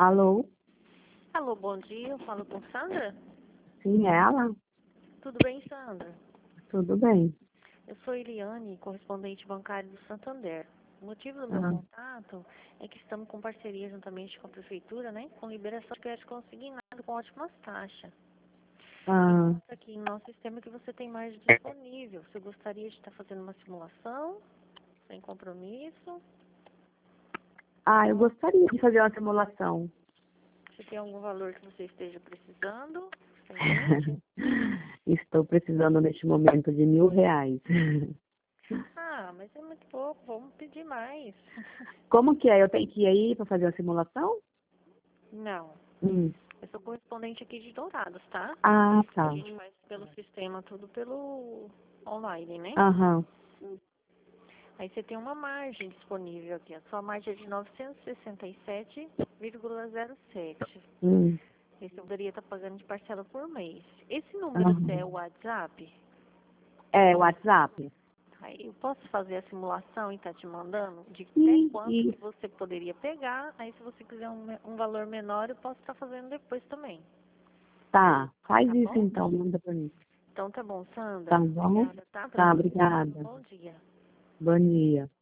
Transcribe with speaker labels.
Speaker 1: Alô?
Speaker 2: Alô, bom dia. Eu falo com Sandra?
Speaker 1: Sim, ela?
Speaker 2: Tudo bem, Sandra?
Speaker 1: Tudo bem.
Speaker 2: Eu sou Eliane, correspondente bancário do Santander. O motivo do meu
Speaker 1: Ah,
Speaker 2: contato é que estamos com parceria juntamente com a prefeitura, né? Com liberação de crédito consignado com ótimas taxas. E
Speaker 1: ah,
Speaker 2: mostra aqui no nosso sistema que você tem margem disponível. Você gostaria de estar fazendo uma simulação, sem compromisso?
Speaker 1: eu gostaria de fazer uma simulação.
Speaker 2: Se tem algum valor que você esteja precisando, você tem em mente?
Speaker 1: Estou precisando neste momento de R$ 1.000.
Speaker 2: Ah, mas é muito pouco, vamos pedir mais.
Speaker 1: Como que é? Eu tenho que ir aí para fazer a simulação?
Speaker 2: Não.
Speaker 1: Hum.
Speaker 2: Eu sou correspondente aqui de Dourados, tá?
Speaker 1: Ah,
Speaker 2: A
Speaker 1: tá.
Speaker 2: gente faz pelo sistema, tudo pelo online, né?
Speaker 1: Aham.
Speaker 2: Aí você tem uma margem disponível aqui. A sua margem é de 967,07.
Speaker 1: Hum.
Speaker 2: E você poderia estar pagando de parcela por mês. Esse número
Speaker 1: Aham.
Speaker 2: é o WhatsApp?
Speaker 1: É, WhatsApp?
Speaker 2: Aí eu posso fazer a simulação e estar te mandando de até
Speaker 1: Sim,
Speaker 2: quanto que
Speaker 1: isso.
Speaker 2: você poderia pegar. Aí se você quiser um valor menor, eu posso estar fazendo depois também.
Speaker 1: Tá, faz
Speaker 2: Tá
Speaker 1: isso
Speaker 2: bom?
Speaker 1: então, manda para mim.
Speaker 2: Então tá bom,
Speaker 1: Tá
Speaker 2: Sandra.
Speaker 1: bom?
Speaker 2: Obrigada, tá? Pela
Speaker 1: Tá,
Speaker 2: sua atenção.
Speaker 1: obrigada.
Speaker 2: Bom dia.
Speaker 1: Bom dia.